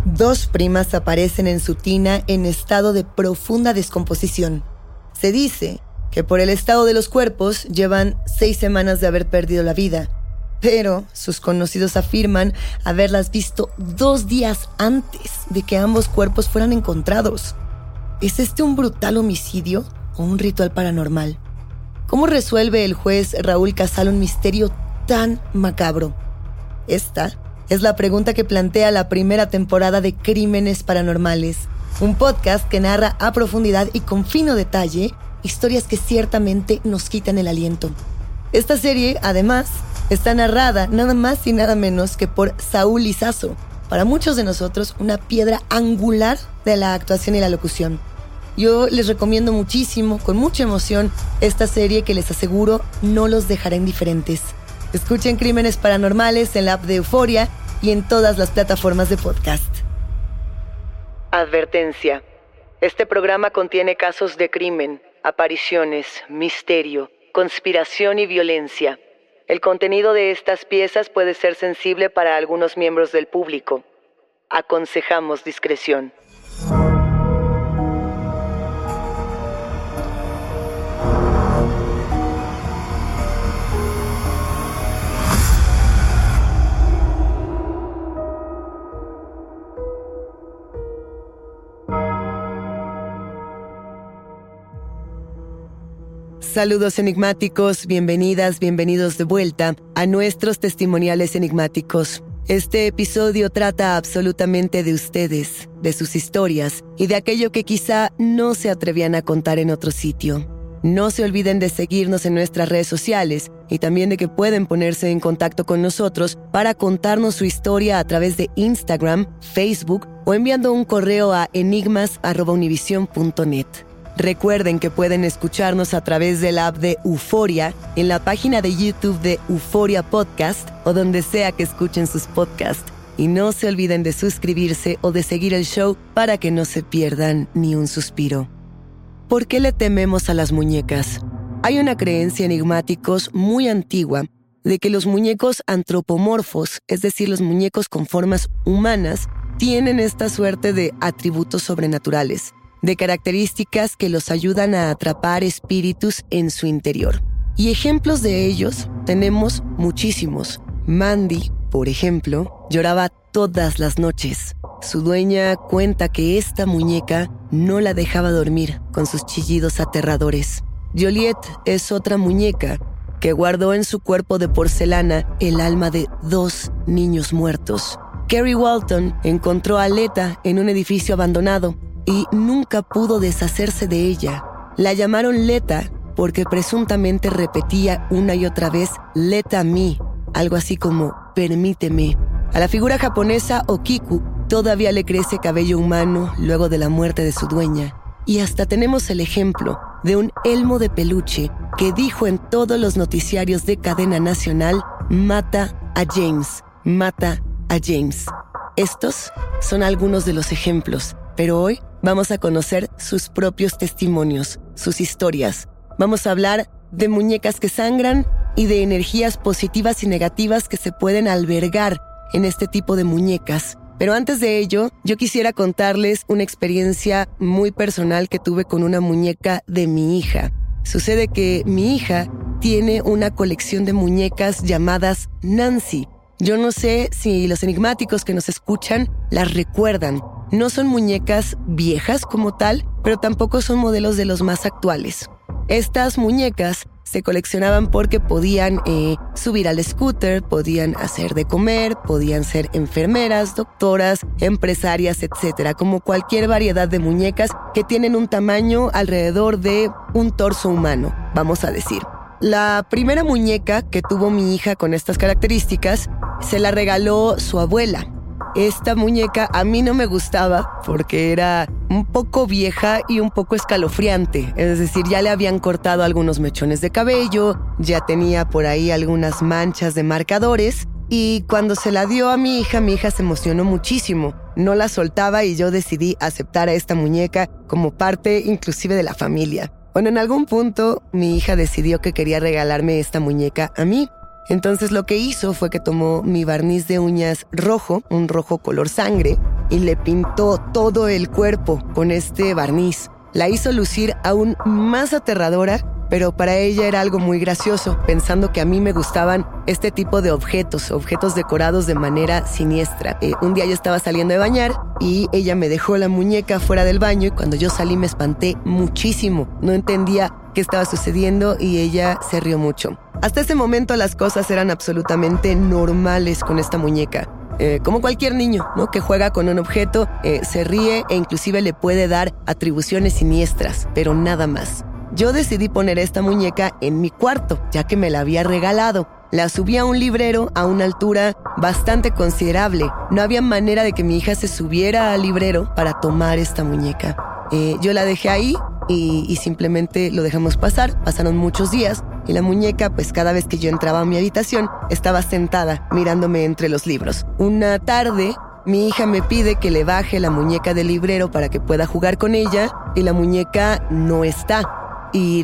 Dos primas aparecen en su tina en estado de profunda descomposición. Se dice que por el estado de los cuerpos llevan 6 semanas de haber perdido la vida, pero sus conocidos afirman haberlas visto 2 días antes de que ambos cuerpos fueran encontrados. ¿Es este un brutal homicidio o un ritual paranormal? ¿Cómo resuelve el juez Raúl Casal un misterio tan macabro? Esta es la pregunta que plantea la primera temporada de Crímenes Paranormales, un podcast que narra a profundidad y con fino detalle historias que ciertamente nos quitan el aliento. Esta serie, además, está narrada nada más y nada menos que por Saúl Lizazo, para muchos de nosotros una piedra angular de la actuación y la locución. Yo les recomiendo muchísimo, con mucha emoción, esta serie que les aseguro no los dejará indiferentes. Escuchen Crímenes Paranormales en la app de Euforia y en todas las plataformas de podcast. Advertencia. Este programa contiene casos de crimen, apariciones, misterio, conspiración y violencia. El contenido de estas piezas puede ser sensible para algunos miembros del público. Aconsejamos discreción. Saludos enigmáticos, bienvenidas, bienvenidos de vuelta a nuestros testimoniales enigmáticos. Este episodio trata absolutamente de ustedes, de sus historias y de aquello que quizá no se atrevían a contar en otro sitio. No se olviden de seguirnos en nuestras redes sociales y también de que pueden ponerse en contacto con nosotros para contarnos su historia a través de Instagram, Facebook o enviando un correo a enigmas@univision.net. Recuerden que pueden escucharnos a través de la app de Euforia, en la página de YouTube de Euforia Podcast o donde sea que escuchen sus podcasts. Y no se olviden de suscribirse o de seguir el show para que no se pierdan ni un suspiro. ¿Por qué le tememos a las muñecas? Hay una creencia enigmáticos muy antigua de que los muñecos antropomorfos, es decir, los muñecos con formas humanas, tienen esta suerte de atributos sobrenaturales, de características que los ayudan a atrapar espíritus en su interior. Y ejemplos de ellos tenemos muchísimos. Mandy, por ejemplo, lloraba todas las noches. Su dueña cuenta que esta muñeca no la dejaba dormir con sus chillidos aterradores. Joliet es otra muñeca que guardó en su cuerpo de porcelana el alma de 2 niños muertos. Kerry Walton encontró a Leta en un edificio abandonado y nunca pudo deshacerse de ella. La llamaron Leta porque presuntamente repetía una y otra vez "Let me", algo así como "permíteme". A la figura japonesa Okiku todavía le crece cabello humano luego de la muerte de su dueña. Y hasta tenemos el ejemplo de un elmo de peluche que dijo en todos los noticiarios de cadena nacional: "Mata a James, mata a James". Estos son algunos de los ejemplos, pero hoy vamos a conocer sus propios testimonios, sus historias. Vamos a hablar de muñecas que sangran y de energías positivas y negativas que se pueden albergar en este tipo de muñecas. Pero antes de ello, yo quisiera contarles una experiencia muy personal que tuve con una muñeca de mi hija. Sucede que mi hija tiene una colección de muñecas llamadas Nancy. Yo no sé si los enigmáticos que nos escuchan las recuerdan. No son muñecas viejas como tal, pero tampoco son modelos de los más actuales. Estas muñecas se coleccionaban porque podían subir al scooter, podían hacer de comer, podían ser enfermeras, doctoras, empresarias, etc. Como cualquier variedad de muñecas que tienen un tamaño alrededor de un torso humano, vamos a decir. La primera muñeca que tuvo mi hija con estas características se la regaló su abuela. Esta muñeca a mí no me gustaba porque era un poco vieja y un poco escalofriante. Es decir, ya le habían cortado algunos mechones de cabello, ya tenía por ahí algunas manchas de marcadores. Y cuando se la dio a mi hija se emocionó muchísimo. No la soltaba y yo decidí aceptar a esta muñeca como parte inclusive de la familia. Bueno, en algún punto mi hija decidió que quería regalarme esta muñeca a mí. Entonces lo que hizo fue que tomó mi barniz de uñas rojo, un rojo color sangre, y le pintó todo el cuerpo con este barniz. La hizo lucir aún más aterradora, pero para ella era algo muy gracioso, pensando que a mí me gustaban este tipo de objetos decorados de manera siniestra. Un día yo estaba saliendo de bañar y ella me dejó la muñeca fuera del baño y cuando yo salí me espanté muchísimo. No entendía qué estaba sucediendo y ella se rió mucho. Hasta ese momento las cosas eran absolutamente normales con esta muñeca. Como cualquier niño, ¿no?, que juega con un objeto, se ríe e inclusive le puede dar atribuciones siniestras, pero nada más. Yo decidí poner esta muñeca en mi cuarto, ya que me la había regalado. La subí a un librero a una altura bastante considerable. No había manera de que mi hija se subiera al librero para tomar esta muñeca. Yo la dejé ahí y simplemente lo dejamos pasar. Pasaron muchos días y la muñeca, pues cada vez que yo entraba a mi habitación, estaba sentada mirándome entre los libros. Una tarde, mi hija me pide que le baje la muñeca del librero para que pueda jugar con ella y la muñeca no está. Y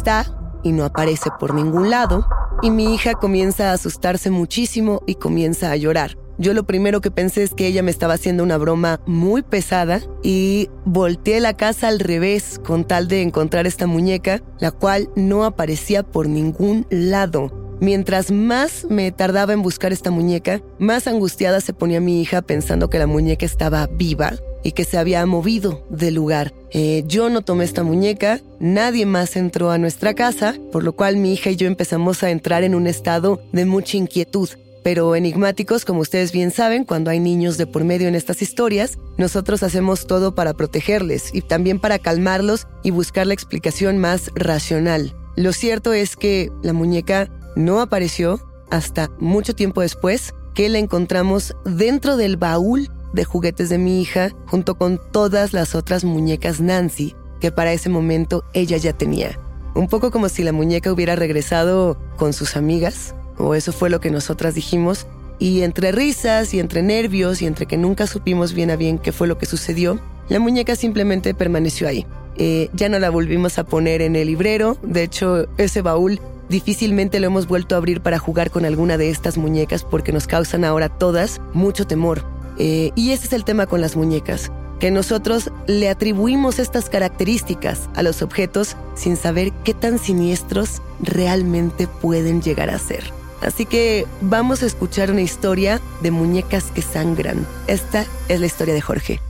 no aparece por ningún lado. Y mi hija comienza a asustarse muchísimo y comienza a llorar. Yo lo primero que pensé es que ella me estaba haciendo una broma muy pesada y volteé la casa al revés con tal de encontrar esta muñeca, la cual no aparecía por ningún lado. Mientras más me tardaba en buscar esta muñeca, más angustiada se ponía mi hija pensando que la muñeca estaba viva y que se había movido del lugar. Yo no tomé esta muñeca, nadie más entró a nuestra casa, por lo cual mi hija y yo empezamos a entrar en un estado de mucha inquietud. Pero enigmáticos, como ustedes bien saben, cuando hay niños de por medio en estas historias, nosotros hacemos todo para protegerles y también para calmarlos y buscar la explicación más racional. Lo cierto es que la muñeca no apareció hasta mucho tiempo después, que la encontramos dentro del baúl de juguetes de mi hija, junto con todas las otras muñecas Nancy que para ese momento ella ya tenía. Un poco como si la muñeca hubiera regresado con sus amigas, o eso fue lo que nosotras dijimos, y entre risas y entre nervios y entre que nunca supimos bien a bien qué fue lo que sucedió, la muñeca simplemente permaneció ahí. Ya no la volvimos a poner en el librero. De hecho, ese baúl difícilmente lo hemos vuelto a abrir para jugar con alguna de estas muñecas porque nos causan ahora todas mucho temor. Y ese es el tema con las muñecas, que nosotros le atribuimos estas características a los objetos sin saber qué tan siniestros realmente pueden llegar a ser. Así que vamos a escuchar una historia de muñecas que sangran. Esta es la historia de Jorge.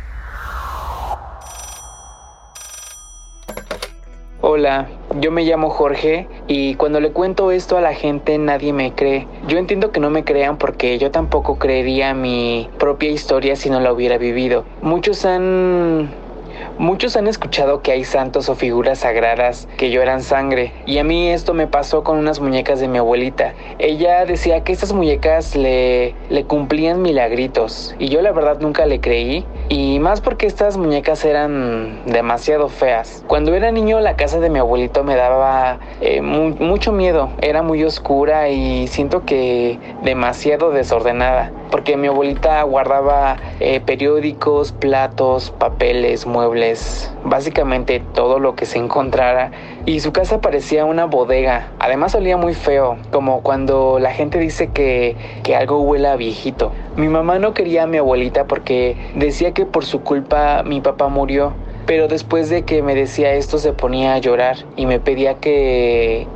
Hola, yo me llamo Jorge y cuando le cuento esto a la gente nadie me cree. Yo entiendo que no me crean porque yo tampoco creería mi propia historia si no la hubiera vivido. Muchos han escuchado que hay santos o figuras sagradas que lloran sangre, y a mí esto me pasó con unas muñecas de mi abuelita. Ella decía que estas muñecas le cumplían milagritos, y yo la verdad nunca le creí, y más porque estas muñecas eran demasiado feas. Cuando era niño la casa de mi abuelito me daba mucho miedo, era muy oscura y siento que demasiado desordenada, porque mi abuelita guardaba periódicos, platos, papeles, muebles, básicamente todo lo que se encontrara, y su casa parecía una bodega. Además olía muy feo, como cuando la gente dice que algo huele a viejito. Mi mamá no quería a mi abuelita porque decía que por su culpa mi papá murió, pero después de que me decía esto se ponía a llorar y me pedía que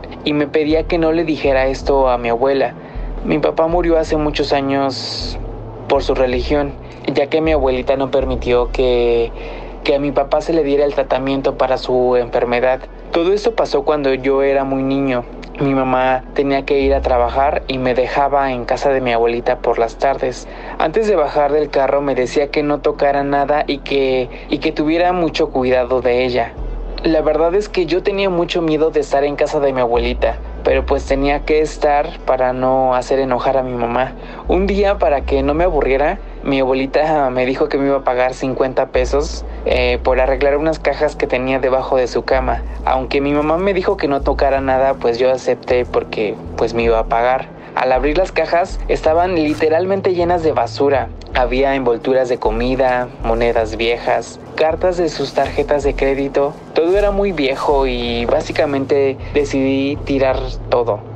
no le dijera esto a mi abuela. Mi papá murió hace muchos años por su religión, ya que mi abuelita no permitió que a mi papá se le diera el tratamiento para su enfermedad. Todo esto pasó cuando yo era muy niño. Mi mamá tenía que ir a trabajar y me dejaba en casa de mi abuelita por las tardes. Antes de bajar del carro me decía que no tocara nada y que tuviera mucho cuidado de ella. La verdad es que yo tenía mucho miedo de estar en casa de mi abuelita, pero pues tenía que estar para no hacer enojar a mi mamá. Un día, para que no me aburriera, mi abuelita me dijo que me iba a pagar 50 pesos por arreglar unas cajas que tenía debajo de su cama. Aunque mi mamá me dijo que no tocara nada, pues yo acepté porque pues me iba a pagar. Al abrir las cajas, estaban literalmente llenas de basura. Había envolturas de comida, monedas viejas, cartas de sus tarjetas de crédito. Todo era muy viejo y básicamente decidí tirar todo. Pero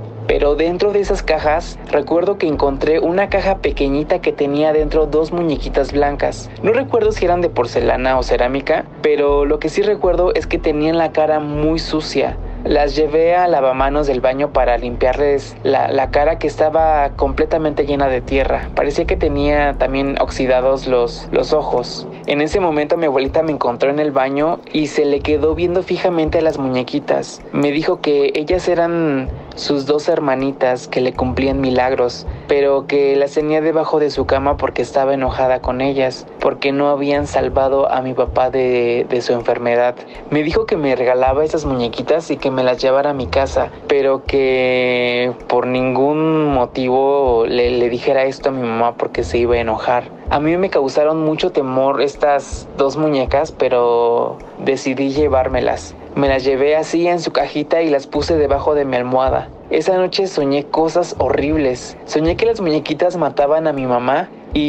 pero dentro de esas cajas recuerdo que encontré una caja pequeñita que tenía dentro 2 muñequitas blancas. No recuerdo si eran de porcelana o cerámica, pero lo que sí recuerdo es que tenían la cara muy sucia. Las llevé a lavamanos del baño para limpiarles la cara, que estaba completamente llena de tierra. Parecía que tenía también oxidados los ojos. En ese momento mi abuelita me encontró en el baño y se le quedó viendo fijamente a las muñequitas. Me dijo que ellas eran sus 2 hermanitas que le cumplían milagros, pero que las tenía debajo de su cama porque estaba enojada con ellas, porque no habían salvado a mi papá de su enfermedad. Me dijo que me regalaba esas muñequitas y que me las llevara a mi casa, pero que por ningún motivo le dijera esto a mi mamá porque se iba a enojar. A mí me causaron mucho temor estas 2 muñecas, pero decidí llevármelas. Me las llevé así en su cajita y las puse debajo de mi almohada. Esa noche soñé cosas horribles. Soñé que las muñequitas mataban a mi mamá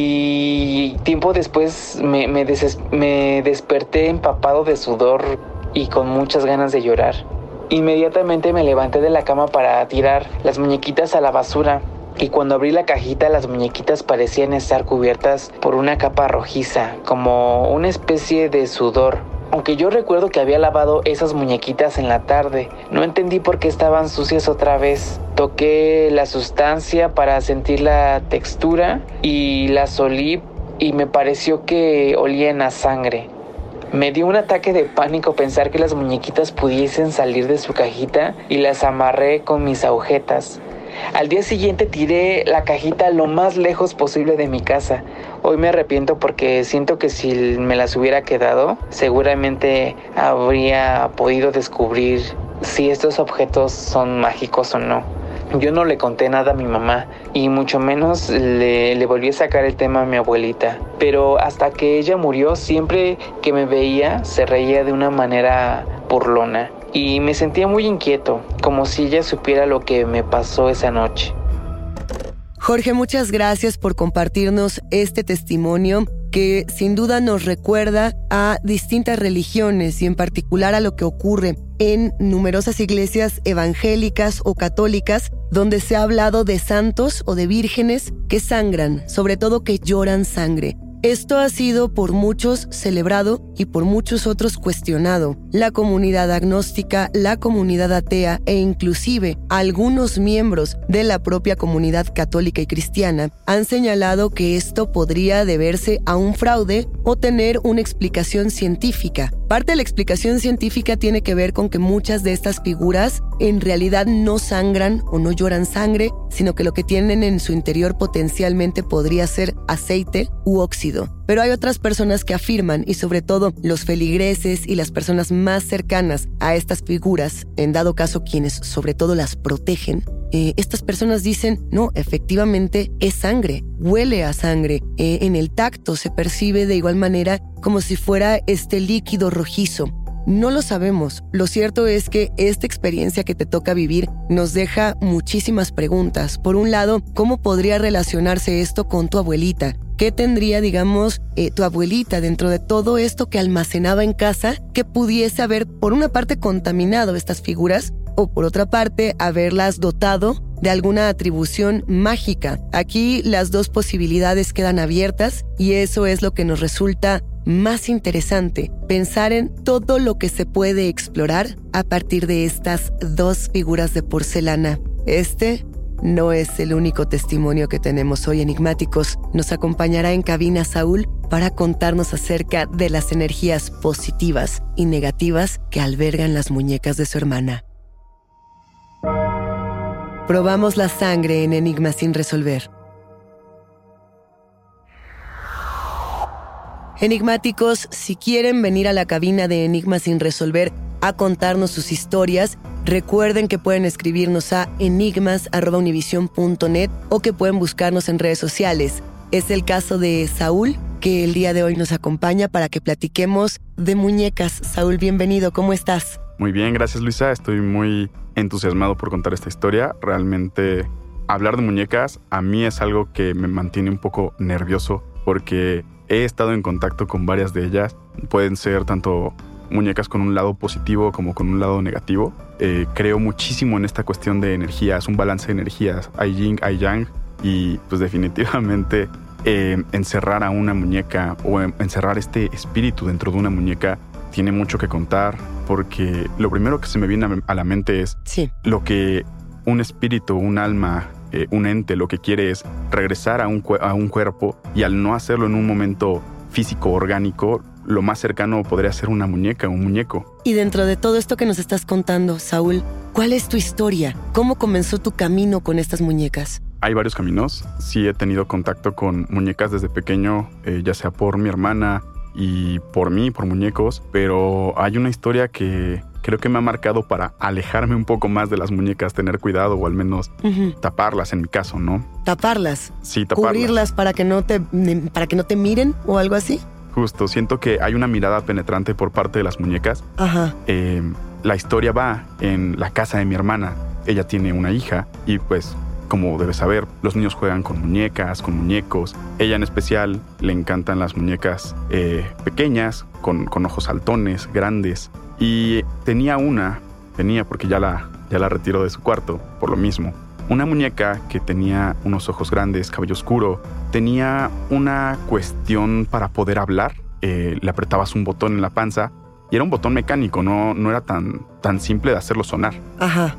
y tiempo después me desperté empapado de sudor y con muchas ganas de llorar. Inmediatamente me levanté de la cama para tirar las muñequitas a la basura. Y cuando abrí la cajita, las muñequitas parecían estar cubiertas por una capa rojiza, como una especie de sudor. Aunque yo recuerdo que había lavado esas muñequitas en la tarde, no entendí por qué estaban sucias otra vez. Toqué la sustancia para sentir la textura y las olí y me pareció que olían a sangre. Me dio un ataque de pánico pensar que las muñequitas pudiesen salir de su cajita y las amarré con mis agujetas. Al día siguiente tiré la cajita lo más lejos posible de mi casa. Hoy me arrepiento porque siento que si me las hubiera quedado, seguramente habría podido descubrir si estos objetos son mágicos o no. Yo no le conté nada a mi mamá y mucho menos le volví a sacar el tema a mi abuelita. Pero hasta que ella murió, siempre que me veía se reía de una manera burlona. Y me sentía muy inquieto, como si ella supiera lo que me pasó esa noche. Jorge, muchas gracias por compartirnos este testimonio que sin duda nos recuerda a distintas religiones y en particular a lo que ocurre en numerosas iglesias evangélicas o católicas donde se ha hablado de santos o de vírgenes que sangran, sobre todo que lloran sangre. Esto ha sido por muchos celebrado y por muchos otros cuestionado. La comunidad agnóstica, la comunidad atea e inclusive algunos miembros de la propia comunidad católica y cristiana han señalado que esto podría deberse a un fraude o tener una explicación científica. Parte de la explicación científica tiene que ver con que muchas de estas figuras en realidad no sangran o no lloran sangre, sino que lo que tienen en su interior potencialmente podría ser aceite u óxido. Pero hay otras personas que afirman, y sobre todo los feligreses y las personas más cercanas a estas figuras, en dado caso quienes sobre todo las protegen, estas personas dicen, no, efectivamente es sangre, huele a sangre, en el tacto se percibe de igual manera como si fuera este líquido rojizo. No lo sabemos. Lo cierto es que esta experiencia que te toca vivir nos deja muchísimas preguntas. Por un lado, ¿cómo podría relacionarse esto con tu abuelita? ¿Qué tendría, digamos, tu abuelita dentro de todo esto que almacenaba en casa que pudiese haber, por una parte, contaminado estas figuras o, por otra parte, haberlas dotado de alguna atribución mágica? Aquí las dos posibilidades quedan abiertas y eso es lo que nos resulta más interesante, pensar en todo lo que se puede explorar a partir de estas dos figuras de porcelana. Este no es el único testimonio que tenemos hoy, enigmáticos. Nos acompañará en cabina Saúl para contarnos acerca de las energías positivas y negativas que albergan las muñecas de su hermana. Probamos la sangre en Enigmas sin resolver. Enigmáticos, si quieren venir a la cabina de Enigmas sin resolver a contarnos sus historias, recuerden que pueden escribirnos a enigmas@univision.net o que pueden buscarnos en redes sociales. Es el caso de Saúl, que el día de hoy nos acompaña para que platiquemos de muñecas. Saúl, bienvenido, ¿cómo estás? Muy bien, gracias Luisa, estoy muy entusiasmado por contar esta historia. Realmente hablar de muñecas a mí es algo que me mantiene un poco nervioso porque he estado en contacto con varias de ellas. Pueden ser tanto muñecas con un lado positivo como con un lado negativo. Creo muchísimo en esta cuestión de energías, un balance de energías. Hay yin, hay yang, y pues definitivamente encerrar a una muñeca o encerrar este espíritu dentro de una muñeca tiene mucho que contar, porque lo primero que se me viene a la mente es lo que un espíritu, un alma, un ente lo que quiere es regresar a un cuerpo, y al no hacerlo en un momento físico, orgánico, lo más cercano podría ser una muñeca, un muñeco. Y dentro de todo esto que nos estás contando, Saúl, ¿cuál es tu historia? ¿Cómo comenzó tu camino con estas muñecas? Hay varios caminos. Sí he tenido contacto con muñecas desde pequeño, ya sea por mi hermana y por mí, por muñecos, pero hay una historia que creo que me ha marcado para alejarme un poco más de las muñecas, tener cuidado o al menos taparlas en mi caso, ¿no? ¿Taparlas? Sí, taparlas. ¿Cubrirlas para que no te miren o algo así? Justo, siento que hay una mirada penetrante por parte de las muñecas. Ajá. La historia va en la casa de mi hermana. Ella tiene una hija y pues, como debes saber, los niños juegan con muñecas, con muñecos. Ella en especial le encantan las muñecas pequeñas, con ojos saltones, grandes. Y tenía porque ya la retiró de su cuarto, por lo mismo. Una muñeca que tenía unos ojos grandes, cabello oscuro, tenía una cuestión para poder hablar. Le apretabas un botón en la panza y era un botón mecánico, no era tan simple de hacerlo sonar. Ajá.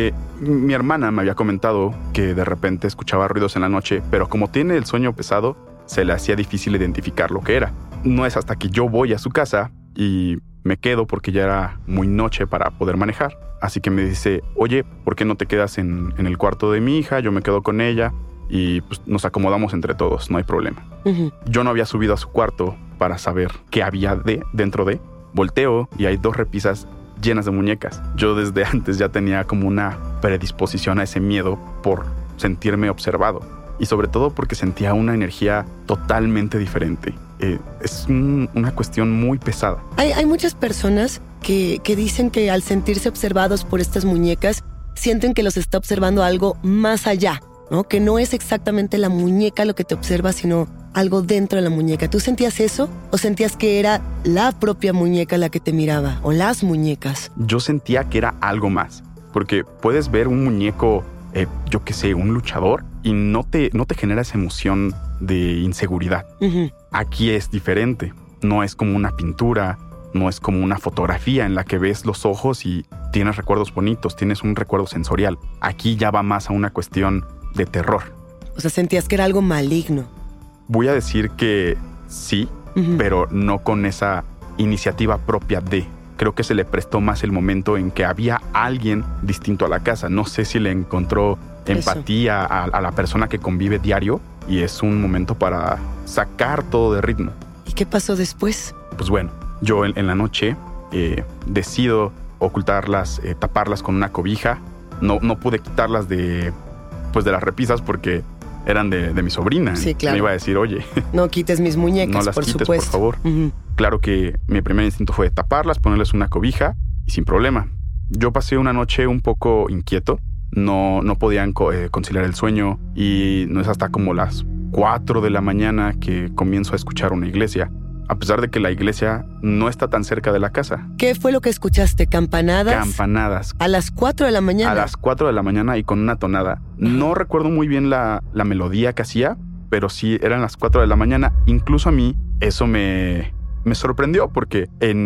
Mi hermana me había comentado que de repente escuchaba ruidos en la noche, pero como tiene el sueño pesado, se le hacía difícil identificar lo que era. No es hasta que yo voy a su casa y me quedo porque ya era muy noche para poder manejar. Así que me dice, oye, ¿por qué no te quedas en el cuarto de mi hija? Yo me quedo con ella y pues, nos acomodamos entre todos, no hay problema. Yo no había subido a su cuarto para saber qué había dentro de. Volteo y hay 2 repisas llenas de muñecas. Yo desde antes ya tenía como una predisposición a ese miedo por sentirme observado. Y sobre todo porque sentía una energía totalmente diferente. Es una cuestión muy pesada. Hay muchas personas que dicen que al sentirse observados por estas muñecas, sienten que los está observando algo más allá, ¿no? Que no es exactamente la muñeca lo que te observa, sino algo dentro de la muñeca. ¿Tú sentías eso? ¿O sentías que era la propia muñeca la que te miraba? ¿O las muñecas? Yo sentía que era algo más. Porque puedes ver un muñeco, yo qué sé, un luchador, y no te genera esa emoción de inseguridad. Aquí es diferente. No es como una pintura, no es como una fotografía en la que ves los ojos y tienes recuerdos bonitos, tienes un recuerdo sensorial. Aquí ya va más a una cuestión de terror. O sea, sentías que era algo maligno. Voy a decir que sí, pero no con esa iniciativa propia de. Creo que se le prestó más el momento en que había alguien distinto a la casa. No sé si le encontró empatía a la persona que convive diario y es un momento para sacar todo de ritmo. ¿Y qué pasó después? Pues bueno, yo en la noche decido ocultarlas, taparlas con una cobija. No pude quitarlas de las repisas porque eran de mi sobrina. Sí, claro. Me iba a decir, oye, no quites mis muñecas, no las por quites, supuesto. por favor. Claro que mi primer instinto fue taparlas, ponerles una cobija y sin problema. Yo pasé una noche un poco inquieto. No podían conciliar el sueño y no es hasta como las 4 de la mañana que comienzo a escuchar una iglesia, a pesar de que la iglesia no está tan cerca de la casa. ¿Qué fue lo que escuchaste? ¿Campanadas? Campanadas. ¿A las 4 de la mañana? A las 4 de la mañana y con una tonada. No recuerdo muy bien la melodía que hacía, pero sí eran las 4 de la mañana. Incluso a mí eso me sorprendió porque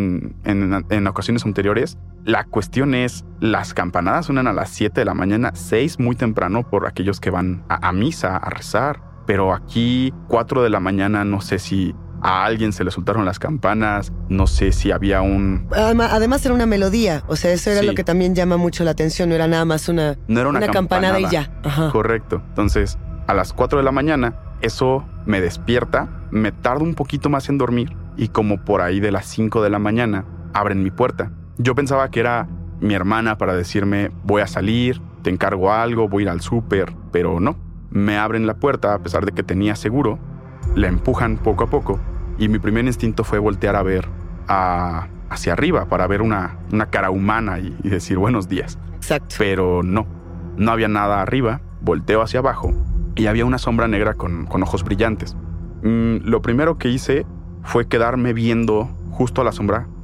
en ocasiones anteriores la cuestión es, las campanadas suenan a las 7 de la mañana, 6 muy temprano por aquellos que van a misa, a rezar. Pero aquí, 4 de la mañana, no sé si a alguien se le soltaron las campanas, no sé si había Además era una melodía, o sea, eso era lo que también llama mucho la atención, no era nada más una campanada y ya. Ajá. Correcto. Entonces, a las 4 de la mañana, eso me despierta, me tardo un poquito más en dormir y como por ahí de las 5 de la mañana, abren mi puerta. Yo pensaba que era mi hermana para decirme, voy a salir, te encargo algo, voy a ir al súper, pero no. Me abren la puerta a pesar de que tenía seguro, la empujan poco a poco y mi primer instinto fue voltear a ver hacia arriba para ver una cara humana y decir buenos días. Exacto. Pero no había nada arriba. Volteo hacia abajo y había una sombra negra con ojos brillantes. Lo primero que hice fue quedarme viendo justo a la sombra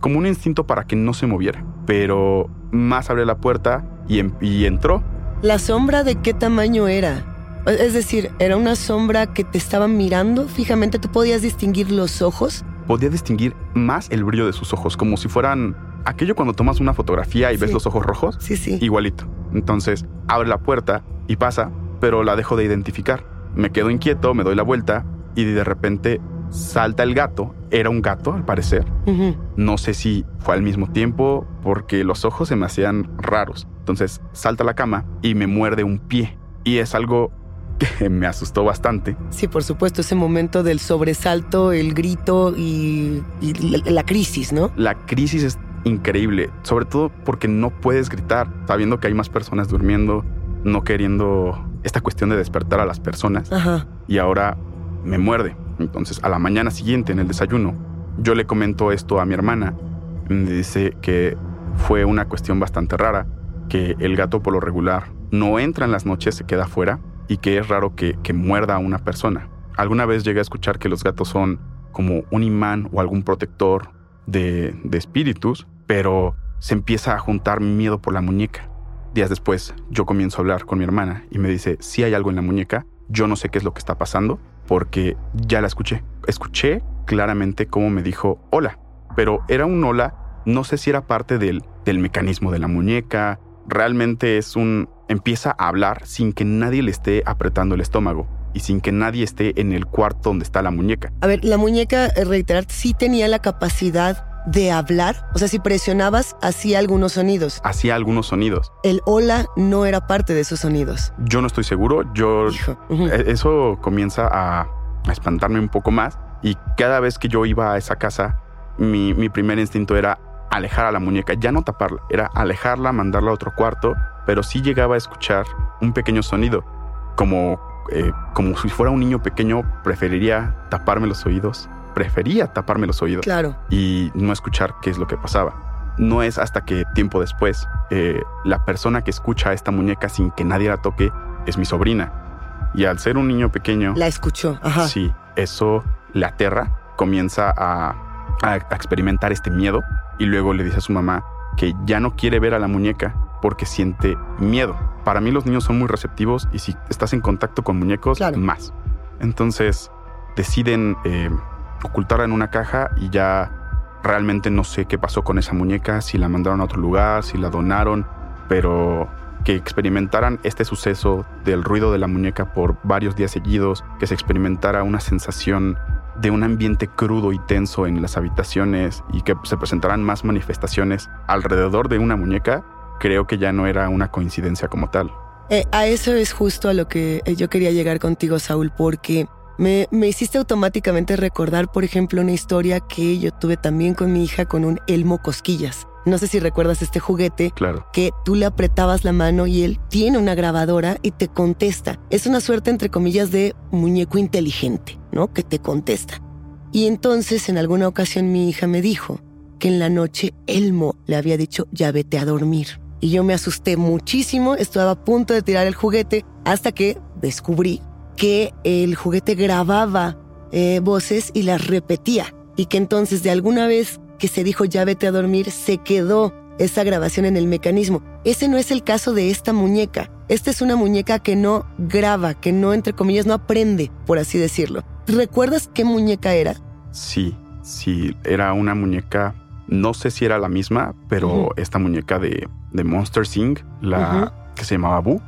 como un instinto para que no se moviera. Pero más abrió la puerta y entró. ¿La sombra de qué tamaño era? Es decir, ¿era una sombra que te estaba mirando fijamente? ¿Tú podías distinguir los ojos? Podía distinguir más el brillo de sus ojos, como si fueran aquello cuando tomas una fotografía y ves los ojos rojos. Sí. Igualito. Entonces abre la puerta y pasa, pero la dejo de identificar. Me quedo inquieto, me doy la vuelta y de repente salta el gato. Era un gato, al parecer. Uh-huh. No sé si fue al mismo tiempo porque los ojos se me hacían raros. Entonces salta a la cama y me muerde un pie. Y es algo que me asustó bastante. Sí, por supuesto, ese momento del sobresalto, el grito y la crisis, ¿no? La crisis es increíble, sobre todo porque no puedes gritar, sabiendo que hay más personas durmiendo, no queriendo esta cuestión de despertar a las personas. Ajá. Y ahora me muerde. Entonces, a la mañana siguiente, en el desayuno, yo le comento esto a mi hermana. Me dice que fue una cuestión bastante rara, que el gato por lo regular no entra en las noches, se queda afuera, y que es raro que muerda a una persona. Alguna vez llegué a escuchar que los gatos son como un imán o algún protector de espíritus, pero se empieza a juntar mi miedo por la muñeca. Días después, yo comienzo a hablar con mi hermana y me dice, sí hay algo en la muñeca, yo no sé qué es lo que está pasando, porque ya la escuché. Escuché claramente cómo me dijo hola, pero era un hola, no sé si era parte del mecanismo de la muñeca. Realmente empieza a hablar sin que nadie le esté apretando el estómago y sin que nadie esté en el cuarto donde está la muñeca. A ver, la muñeca, reiterar, sí tenía la capacidad de hablar. O sea, si presionabas, hacía algunos sonidos. Hacía algunos sonidos. El hola no era parte de esos sonidos. Yo no estoy seguro. Eso comienza a espantarme un poco más. Y cada vez que yo iba a esa casa, mi primer instinto era alejar a la muñeca, ya no taparla, era alejarla, mandarla a otro cuarto, pero sí llegaba a escuchar un pequeño sonido, como si fuera un niño pequeño. Prefería taparme los oídos, Claro. Y no escuchar qué es lo que pasaba. No es hasta que tiempo después, la persona que escucha a esta muñeca sin que nadie la toque es mi sobrina. Y al ser un niño pequeño... La escuchó, ajá. Sí, eso le aterra, comienza a experimentar este miedo y luego le dice a su mamá que ya no quiere ver a la muñeca porque siente miedo. Para mí los niños son muy receptivos y si estás en contacto con muñecos, claro, más. Entonces deciden ocultarla en una caja y ya realmente no sé qué pasó con esa muñeca, si la mandaron a otro lugar, si la donaron, pero que experimentaran este suceso del ruido de la muñeca por varios días seguidos, que se experimentara una sensación de un ambiente crudo y tenso en las habitaciones y que se presentaran más manifestaciones alrededor de una muñeca, creo que ya no era una coincidencia como tal. A eso es justo a lo que yo quería llegar contigo, Saúl, porque me hiciste automáticamente recordar, por ejemplo, una historia que yo tuve también con mi hija con un Elmo Cosquillas. No sé si recuerdas este juguete, claro, que tú le apretabas la mano y él tiene una grabadora y te contesta. Es una suerte, entre comillas, de muñeco inteligente, ¿no? Que te contesta. Y entonces, en alguna ocasión, mi hija me dijo que en la noche Elmo le había dicho, ya vete a dormir. Y yo me asusté muchísimo, estaba a punto de tirar el juguete hasta que descubrí que el juguete grababa voces y las repetía. Y que entonces, de alguna vez que se dijo ya vete a dormir, se quedó esa grabación en el mecanismo. Ese no es el caso de esta muñeca. Esta es una muñeca que no graba, que no, entre comillas, no aprende, por así decirlo. ¿Recuerdas qué muñeca era? Sí, era una muñeca, no sé si era la misma, pero esta muñeca de Monster Inc., que se llamaba Boo,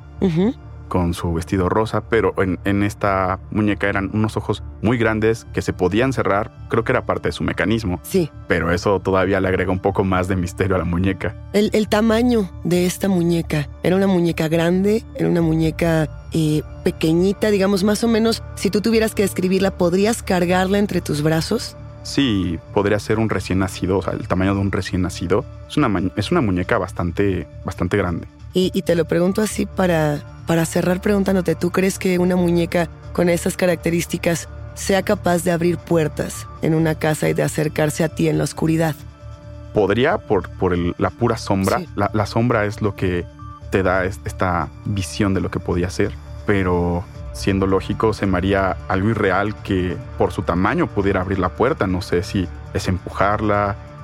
con su vestido rosa, pero en esta muñeca eran unos ojos muy grandes que se podían cerrar. Creo que era parte de su mecanismo. Sí. Pero eso todavía le agrega un poco más de misterio a la muñeca. El tamaño de esta muñeca, ¿era una muñeca grande? ¿Era una muñeca pequeñita? Digamos, más o menos, si tú tuvieras que describirla, ¿podrías cargarla entre tus brazos? Sí, podría ser un recién nacido, o sea, el tamaño de un recién nacido. Es una muñeca bastante grande. Y te lo pregunto así para cerrar preguntándote, ¿tú crees que una muñeca con esas características sea capaz de abrir puertas en una casa y de acercarse a ti en la oscuridad? Podría, por la pura sombra. Sí. La sombra es lo que te da esta visión de lo que podía ser, pero siendo lógico, se me haría algo irreal que por su tamaño pudiera abrir la puerta. No sé si es empujarla,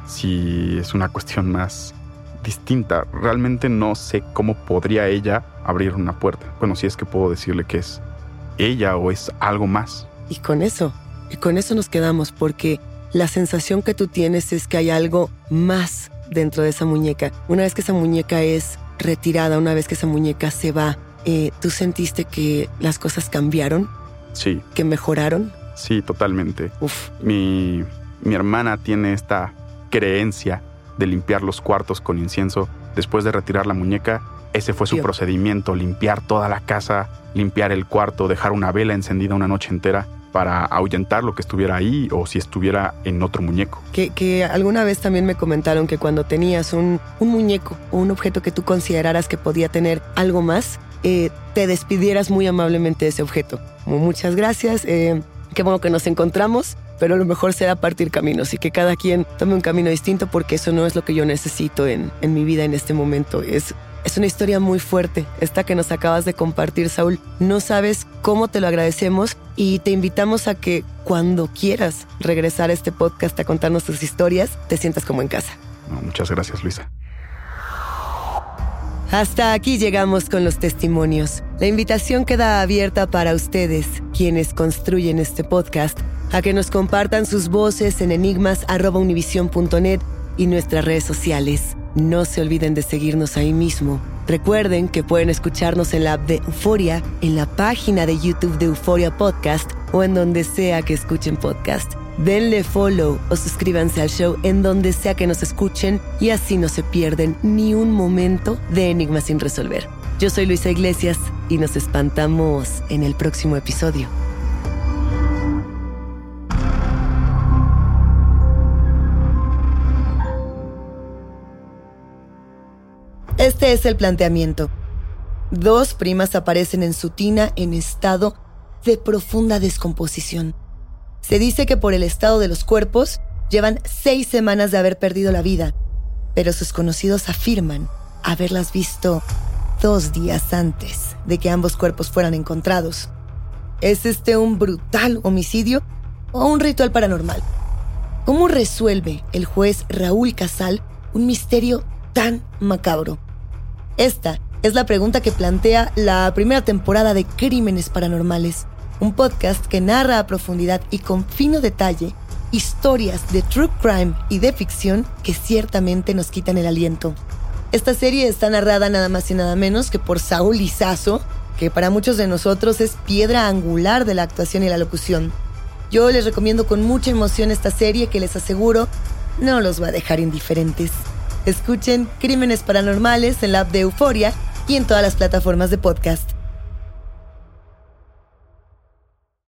si es una cuestión más distinta. Realmente no sé cómo podría ella abrir una puerta. Bueno, si es que puedo decirle que es ella o es algo más. Y con eso nos quedamos, porque la sensación que tú tienes es que hay algo más dentro de esa muñeca. Una vez que esa muñeca es retirada, una vez que esa muñeca se va, ¿tú sentiste que las cosas cambiaron? Sí. ¿Que mejoraron? Sí, totalmente. Uf. Mi hermana tiene esta creencia de limpiar los cuartos con incienso. Después de retirar la muñeca, ese fue su procedimiento: limpiar toda la casa, limpiar el cuarto, dejar una vela encendida una noche entera para ahuyentar lo que estuviera ahí o si estuviera en otro muñeco. Que alguna vez también me comentaron que cuando tenías un muñeco o un objeto que tú consideraras que podía tener algo más, te despidieras muy amablemente de ese objeto. Muchas gracias, qué bueno que nos encontramos, pero lo mejor será partir caminos y que cada quien tome un camino distinto, porque eso no es lo que yo necesito en mi vida en este momento. Es una historia muy fuerte, esta que nos acabas de compartir, Saúl. No sabes cómo te lo agradecemos y te invitamos a que cuando quieras regresar a este podcast a contarnos tus historias, te sientas como en casa. No, muchas gracias, Luisa. Hasta aquí llegamos con los testimonios. La invitación queda abierta para ustedes, quienes construyen este podcast, a que nos compartan sus voces en enigmas@univision.net y nuestras redes sociales. No se olviden de seguirnos ahí mismo. Recuerden que pueden escucharnos en la app de Euforia, en la página de YouTube de Euforia Podcast o en donde sea que escuchen podcast. Denle follow o suscríbanse al show en donde sea que nos escuchen y así no se pierden ni un momento de Enigmas sin resolver. Yo soy Luisa Iglesias y nos espantamos en el próximo episodio. Este es el planteamiento. 2 primas aparecen en su tina en estado de profunda descomposición. Se dice que por el estado de los cuerpos llevan 6 semanas de haber perdido la vida, pero sus conocidos afirman haberlas visto 2 días antes de que ambos cuerpos fueran encontrados. ¿Es este un brutal homicidio o un ritual paranormal? ¿Cómo resuelve el juez Raúl Casal un misterio tan macabro? Esta es la pregunta que plantea la primera temporada de Crímenes Paranormales, un podcast que narra a profundidad y con fino detalle historias de true crime y de ficción que ciertamente nos quitan el aliento. Esta serie está narrada nada más y nada menos que por Saúl Lizazo, que para muchos de nosotros es piedra angular de la actuación y la locución. Yo les recomiendo con mucha emoción esta serie que les aseguro no los va a dejar indiferentes. Escuchen Crímenes Paranormales en la app de Euforia y en todas las plataformas de podcast.